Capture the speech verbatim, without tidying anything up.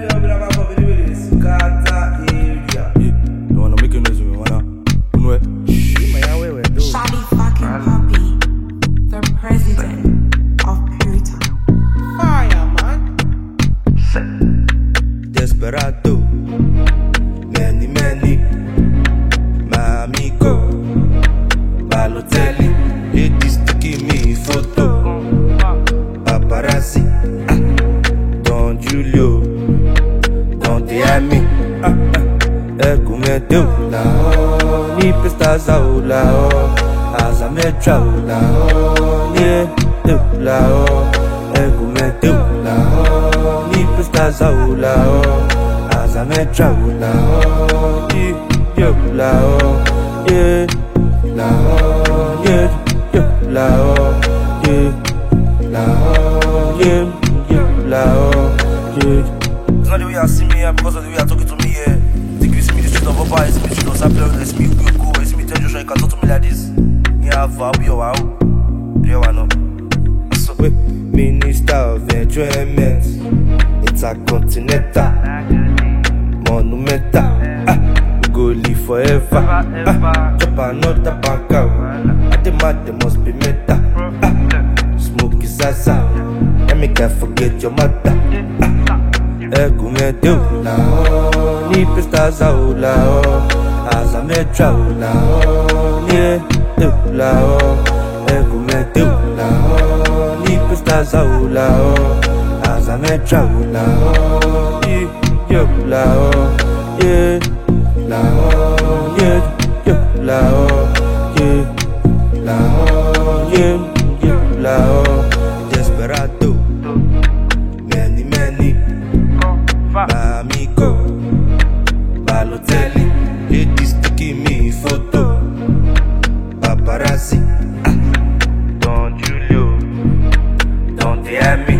Shawty fucking Puppy, the president of Puta. Fire, man. Desperado, many, many, my amigo, Balotelli, ladies to give me photo, paparazzi, ah, Don Julio, Don Diami, ah, ah, Egumete la o, ni pestaza o la o, azametra o la o, ni la o, Egumete la o, ni pestaza o la o, azametra o la o, ni la o, yeah, la o, yeah, yeah, la o, yeah, la o, yeah, yeah, la o, yeah. It's not the way I see me, because of the way I talk to me, yeah. Think you see me the street of Oba, you see me the street of Sapler, you see me Ugo, you see me tell Joshua, you can talk to me like this. Yeah, I'll be your wow. Yeah, I know. So, wait, Minister of Enjoyment, Intercontinental, Monumental, ah, we go live forever, ah, chop another bank out, I demand there must be meta, ah, smoke is zaza, let me can't forget your mother, ah, Egumete la o, ni pestaza o la o, azametra o la o, ni la o, Egumete la o, ni pestaza o la o, azametra o la o, ni la o, yeah, la o, yeah, yeah, la o, yeah, la o, yeah, yeah, la o, Desperado, many, many, my amigo, Balotelli, ladies to give me photo, paparazzi, ah, Don Julio, Don Diami.